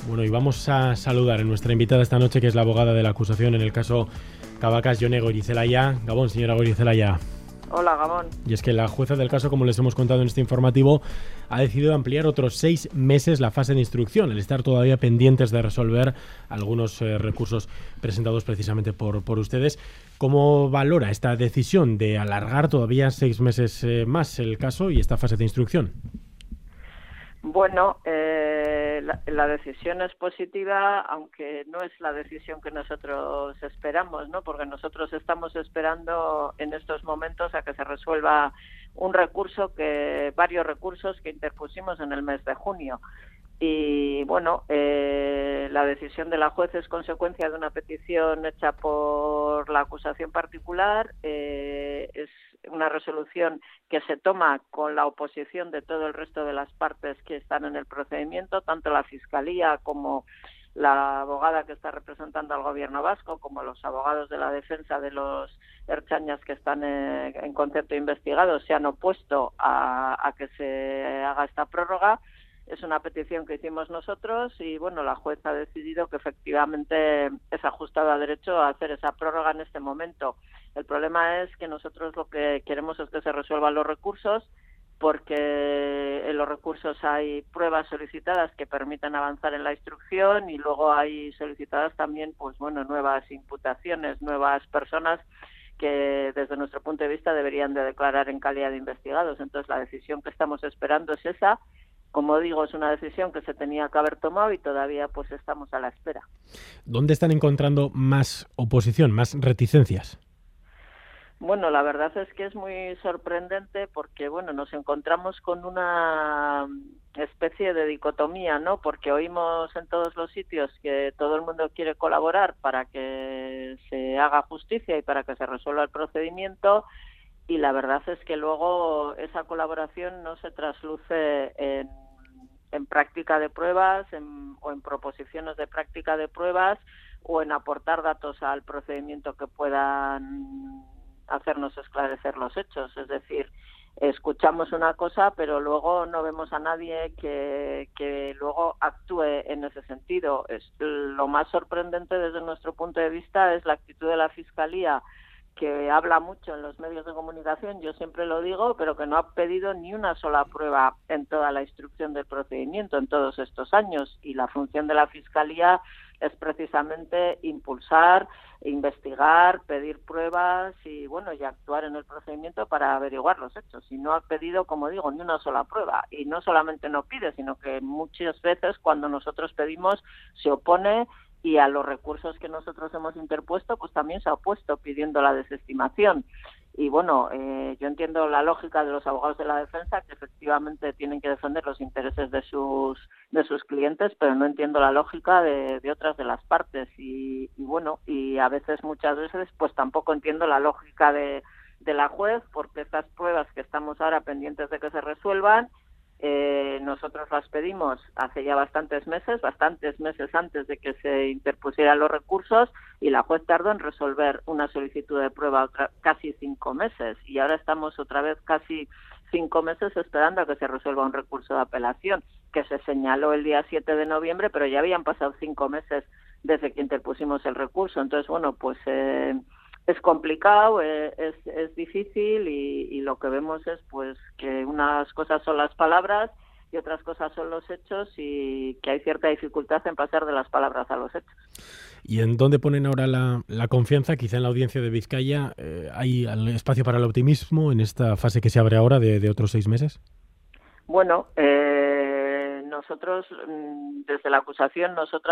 Bueno, y vamos a saludar a nuestra invitada esta noche, que es la abogada de la acusación en el caso Cabacas, Jone Goirizelaya. Gabón, señora Goirizelaya. Hola, Gabón. Y es que la jueza del caso, como les hemos contado en este informativo, ha decidido ampliar otros 6 meses la fase de instrucción, al estar todavía pendientes de resolver algunos recursos presentados precisamente por ustedes. ¿Cómo valora esta decisión de alargar todavía 6 meses más el caso y esta fase de instrucción? Bueno, la decisión es positiva, aunque no es la decisión que nosotros esperamos, ¿no? Porque nosotros estamos esperando en estos momentos a que se resuelva varios recursos que interpusimos en el mes de junio. Y bueno, la decisión de la juez es consecuencia de una petición hecha por la acusación particular. Es una resolución que se toma con la oposición de todo el resto de las partes que están en el procedimiento, tanto la Fiscalía como la abogada que está representando al Gobierno vasco, como los abogados de la defensa de los ertzainas que están en concepto investigado, se han opuesto a que se haga esta prórroga. Es una petición que hicimos nosotros y, bueno, la juez ha decidido que efectivamente es ajustado a derecho a hacer esa prórroga en este momento. El problema es que nosotros lo que queremos es que se resuelvan los recursos, porque en los recursos hay pruebas solicitadas que permiten avanzar en la instrucción y luego hay solicitadas también, pues bueno, nuevas imputaciones, nuevas personas que desde nuestro punto de vista deberían de declarar en calidad de investigados. Entonces la decisión que estamos esperando es esa. Como digo, es una decisión que se tenía que haber tomado y todavía pues estamos a la espera. ¿Dónde están encontrando más oposición, más reticencias? Bueno, la verdad es que es muy sorprendente porque, bueno, nos encontramos con una especie de dicotomía, ¿no? Porque oímos en todos los sitios que todo el mundo quiere colaborar para que se haga justicia y para que se resuelva el procedimiento, y la verdad es que luego esa colaboración no se trasluce en práctica de pruebas o en proposiciones de práctica de pruebas o en aportar datos al procedimiento que puedan hacernos esclarecer los hechos. Es decir, escuchamos una cosa, pero luego no vemos a nadie que luego actúe en ese sentido. Lo más sorprendente desde nuestro punto de vista es la actitud de la Fiscalía, que habla mucho en los medios de comunicación, yo siempre lo digo, pero que no ha pedido ni una sola prueba en toda la instrucción del procedimiento en todos estos años. Y la función de la Fiscalía es precisamente impulsar, investigar, pedir pruebas y, bueno, y actuar en el procedimiento para averiguar los hechos. Y no ha pedido, como digo, ni una sola prueba. Y no solamente no pide, sino que muchas veces cuando nosotros pedimos se opone, y a los recursos que nosotros hemos interpuesto pues también se ha opuesto pidiendo la desestimación. Y bueno, yo entiendo la lógica de los abogados de la defensa, que efectivamente tienen que defender los intereses de sus clientes, pero no entiendo la lógica de otras de las partes. Y bueno, y a veces, muchas veces, pues tampoco entiendo la lógica de la juez, porque estas pruebas que estamos ahora pendientes de que se resuelvan, nosotros las pedimos hace ya bastantes meses antes de que se interpusieran los recursos, y la juez tardó en resolver una solicitud de prueba casi 5 meses, y ahora estamos otra vez casi 5 meses esperando a que se resuelva un recurso de apelación que se señaló el día 7 de noviembre, pero ya habían pasado 5 meses desde que interpusimos el recurso. Entonces, bueno, pues es complicado, es difícil, y lo que vemos es pues que unas cosas son las palabras y otras cosas son los hechos, y que hay cierta dificultad en pasar de las palabras a los hechos. ¿Y en dónde ponen ahora la confianza? Quizá en la audiencia de Vizcaya. ¿Hay espacio para el optimismo en esta fase que se abre ahora de otros 6 meses? Bueno, nosotros, desde la acusación,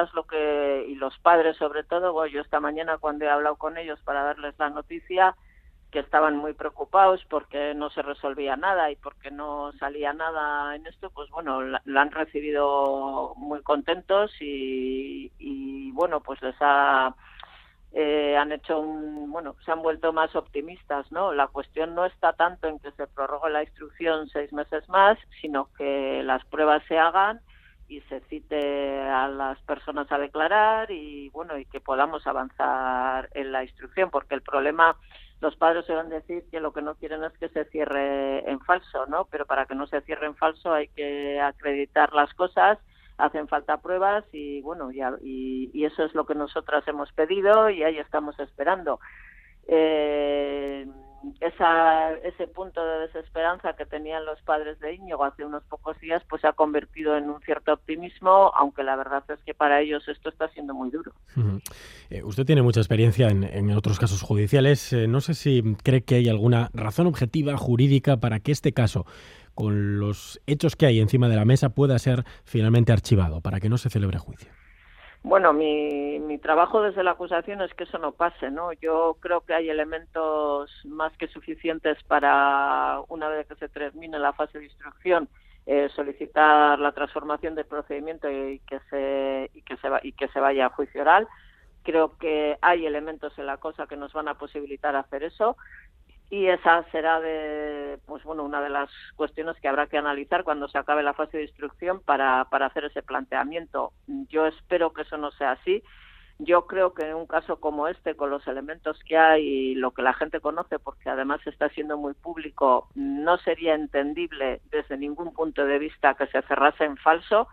y los padres sobre todo, bueno, yo esta mañana cuando he hablado con ellos para darles la noticia, que estaban muy preocupados porque no se resolvía nada y porque no salía nada en esto, pues bueno, la han recibido muy contentos y bueno, pues han hecho se han vuelto más optimistas, ¿no? La cuestión no está tanto en que se prorrogue la instrucción 6 meses más, sino que las pruebas se hagan y se cite a las personas a declarar y bueno, y que podamos avanzar en la instrucción, porque el problema, los padres suelen decir que lo que no quieren es que se cierre en falso, ¿no? Pero para que no se cierre en falso hay que acreditar las cosas hacen falta pruebas y bueno, y eso es lo que nosotras hemos pedido y ahí estamos esperando. Ese punto de desesperanza que tenían los padres de Íñigo hace unos pocos días pues se ha convertido en un cierto optimismo, aunque la verdad es que para ellos esto está siendo muy duro. Usted tiene mucha experiencia en otros casos judiciales. No sé si cree que hay alguna razón objetiva jurídica para que este caso, con los hechos que hay encima de la mesa, pueda ser finalmente archivado, para que no se celebre juicio. Bueno, mi trabajo desde la acusación es que eso no pase, ¿no? Yo creo que hay elementos más que suficientes para, una vez que se termine la fase de instrucción, solicitar la transformación del procedimiento y que se vaya a juicio oral. Creo que hay elementos en la cosa que nos van a posibilitar hacer eso. Y esa será una de las cuestiones que habrá que analizar cuando se acabe la fase de instrucción para hacer ese planteamiento. Yo espero que eso no sea así. Yo creo que en un caso como este, con los elementos que hay y lo que la gente conoce, porque además está siendo muy público, no sería entendible desde ningún punto de vista que se cerrase en falso.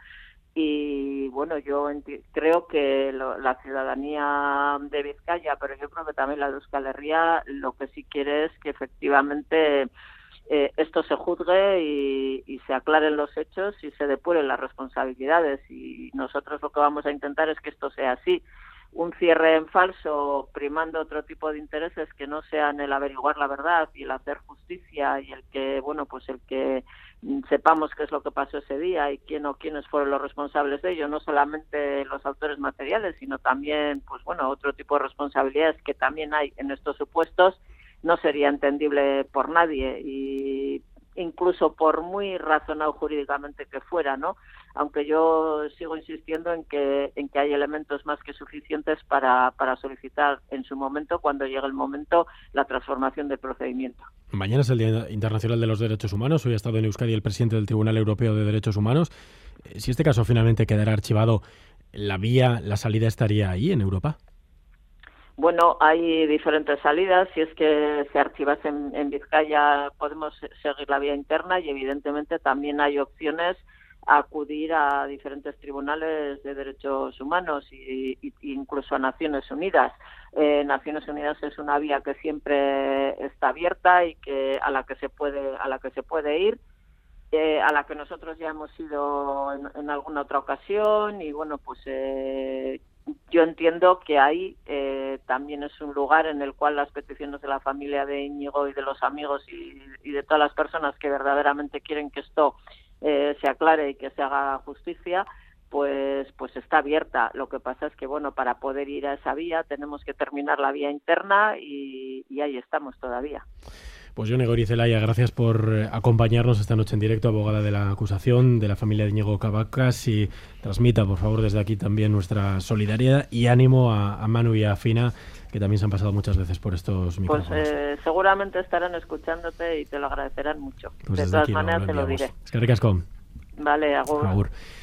Y bueno, yo creo que la ciudadanía de Vizcaya, pero yo creo que también la de Euskal Herria, lo que sí quiere es que efectivamente esto se juzgue y se aclaren los hechos y se depuren las responsabilidades. Y nosotros lo que vamos a intentar es que esto sea así. Un cierre en falso, primando otro tipo de intereses que no sean el averiguar la verdad y el hacer justicia y el que sepamos qué es lo que pasó ese día y quién o quiénes fueron los responsables de ello, no solamente los autores materiales, sino también otro tipo de responsabilidades que también hay en estos supuestos, no sería entendible por nadie y incluso por muy razonado jurídicamente que fuera, ¿no? Aunque yo sigo insistiendo en que hay elementos más que suficientes para solicitar en su momento, cuando llegue el momento, la transformación del procedimiento. Mañana es el Día Internacional de los Derechos Humanos. Hoy ha estado en Euskadi el presidente del Tribunal Europeo de Derechos Humanos. Si este caso finalmente quedará archivado, la salida estaría ahí en Europa. Bueno, hay diferentes salidas. Si es que se archivase en Vizcaya, podemos seguir la vía interna y evidentemente también hay opciones a acudir a diferentes tribunales de derechos humanos e incluso a Naciones Unidas. Naciones Unidas es una vía que siempre está abierta y a la que se puede ir. A la que nosotros ya hemos ido en alguna otra ocasión y yo entiendo que ahí también es un lugar en el cual las peticiones de la familia de Íñigo y de los amigos y de todas las personas que verdaderamente quieren que esto se aclare y que se haga justicia, pues está abierta. Lo que pasa es que para poder ir a esa vía tenemos que terminar la vía interna y ahí estamos todavía. Pues Jone Goirizelaia, gracias por acompañarnos esta noche en directo, abogada de la acusación de la familia de Íñigo Cabacas, y transmita, por favor, desde aquí también nuestra solidaridad y ánimo a Manu y a Fina, que también se han pasado muchas veces por estos micrófonos. Pues seguramente estarán escuchándote y te lo agedecerán mucho. Pues de todas maneras te lo diré. Eskerrik asko. Vale, agur. Agur.